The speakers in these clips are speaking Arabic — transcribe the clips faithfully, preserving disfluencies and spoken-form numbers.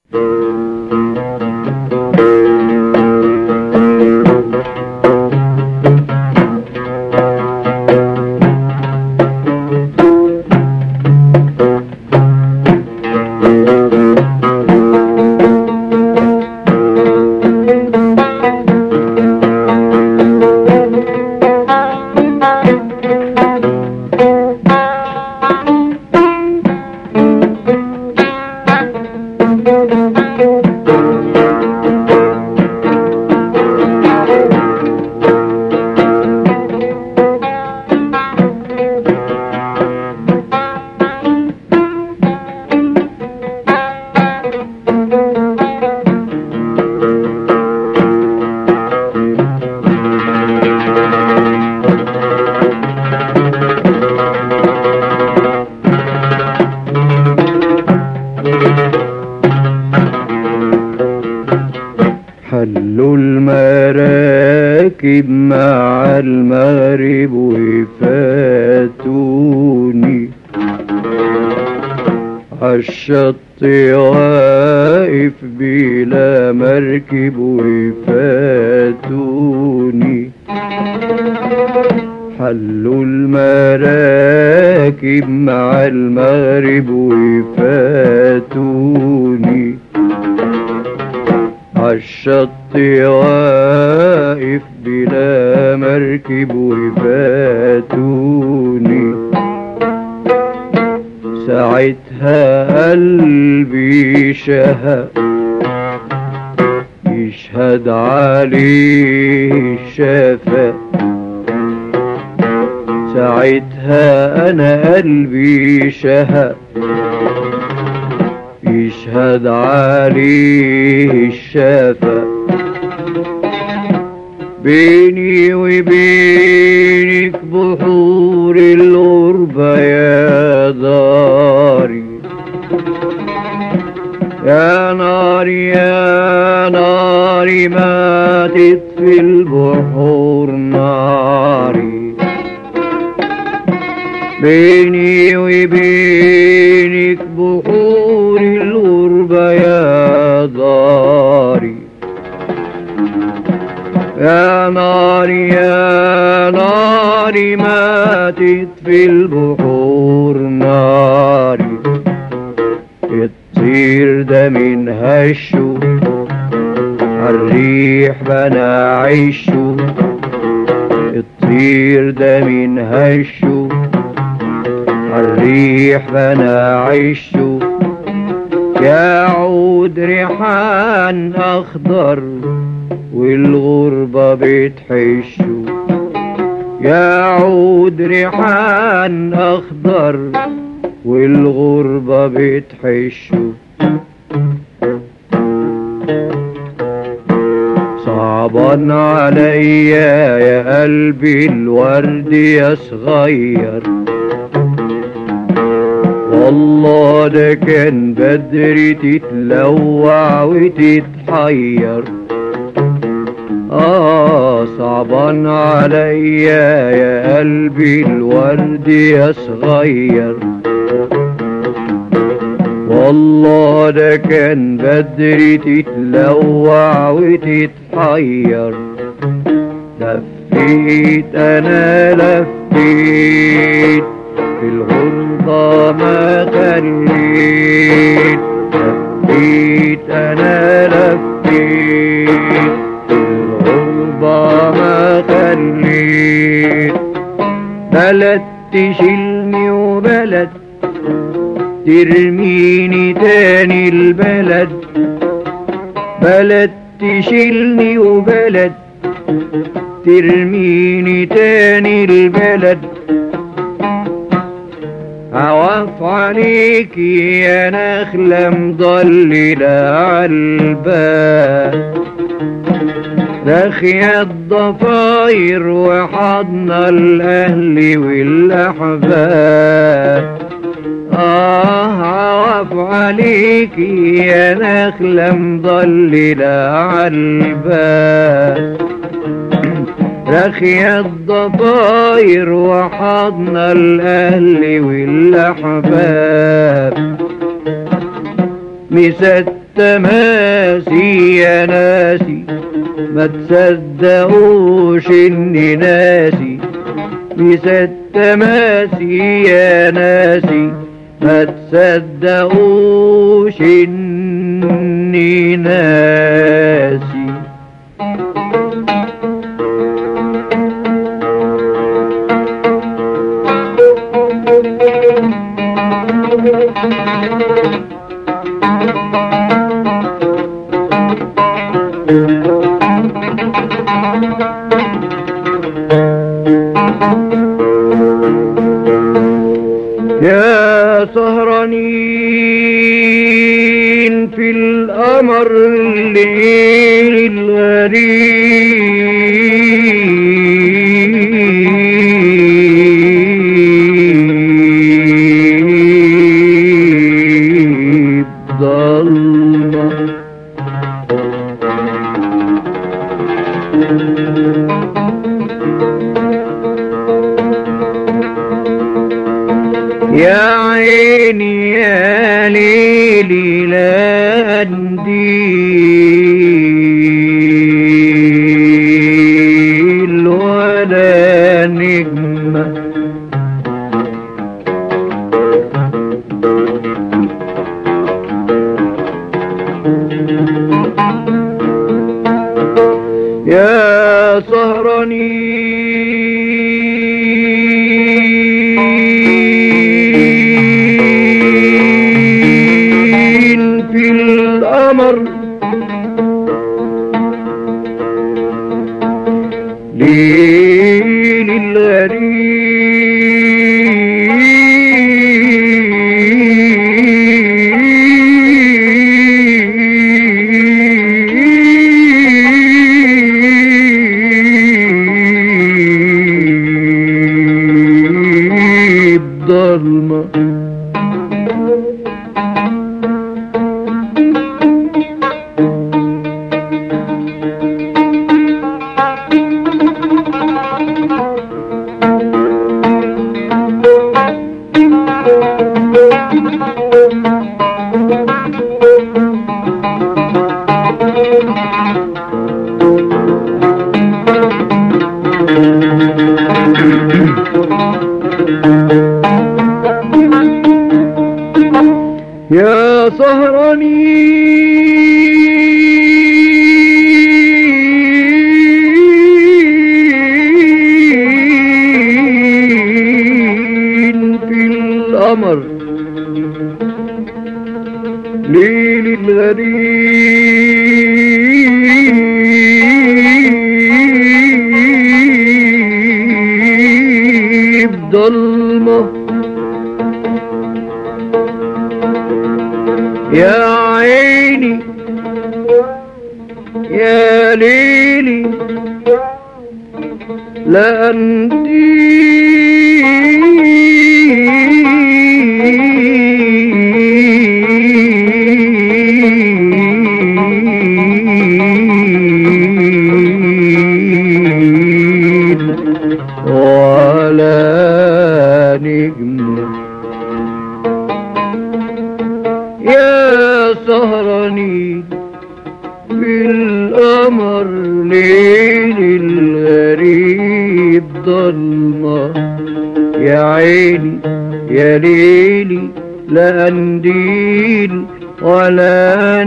حلوا المراكب مع المغرب وفاتوني عالشط واقف بلا مركب وفاتوني. حلوا المراكب مع المغرب وفاتوني عالشط واقف بلا مركب وفاتوني. ساعتها قلبي شهق يشهد عليه الشفق. ساعتها انا قلبي شهق يشهد عليه الشفق. بيني وبينك بحور الغربة يا داري، يا ناري يا ناري ما تطفي البحور ناري. بيني وبينك بحور الغربة يا داري، يا ناري يا ناري ما تطفي البحور ناري. الطير ده من هشه عالريح بنا عيشه، الطير ده من هشه عالريح بنا عيشه. يا عود ريحان اخضر والغربة بتحشه، يا عود ريحان اخضر والغربة بتحشه. صعبان عليا يا قلبي الورد يا صغير، والله ده كان بدري تتلوع وتتحير. آه صعبان عليا يا قلبي الورد يا صغير، والله ده كان بدري تتلوع وتتحير. لفيت انا لفيت في الغربة ما خليت، لفيت انا لفيت في الغربة ما خليت. بلد تشيلني وبلد ترميني تاني البلد، بلد تشيلني وبلد ترميني تاني البلد. عواف عليكي يا نخلة مضللة عالباب، داخية الضفاير وحضنا الأهل والأحباب. آه عواف عليكي يا نخلة مضللة عالباب، رخي الضفاير وحضنا الأهل والأحباب. مستنيين التماسي يا ناسي ما تصدقوش اني ناسي مسا التماسي يا ناسي ما تصدقوش اني ناسي يا سهرانين في القمر الليل الغريب ضلمة يا عيني يا ليلي لا نديل ولا نجمة يا سهرانين في القمر ليل الغريب ضلمة يا سهرانين في القمر ليل الغريب ضلمة يا عيني يا ليلي لا نديل ولا نجمة يا سهرانين في القمر ليل الغريب ضلمة يا عيني يا ليلي لا قنديل ولا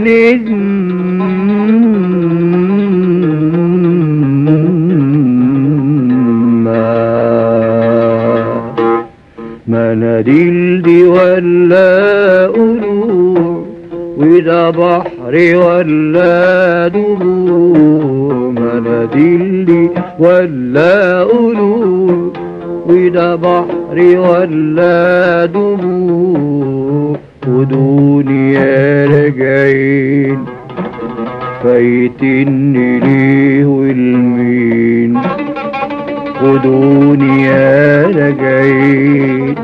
نجمة مناديل دي ولا قلوع وده بحر ولا دموع مناديل دي ولا قلوع وده بحر ولا دموع ودوني يا راجعين فايتني ليه والمين خدوني يا راجعين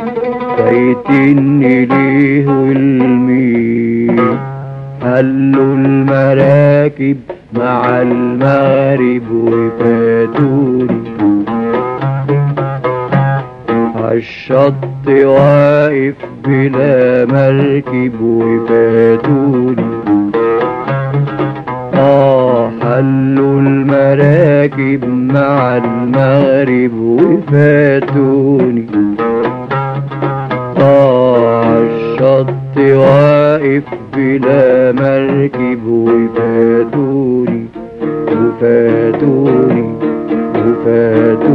فايتني ليه والمين حلوا المراكب مع المغرب وفاتوني عالشط واقف بلا مركب وفاتوني آه حلوا المراكب مع المغرب وفاتوني، آه عالشط واقف بلا مركب وفاتوني وفاتوني وفاتوني.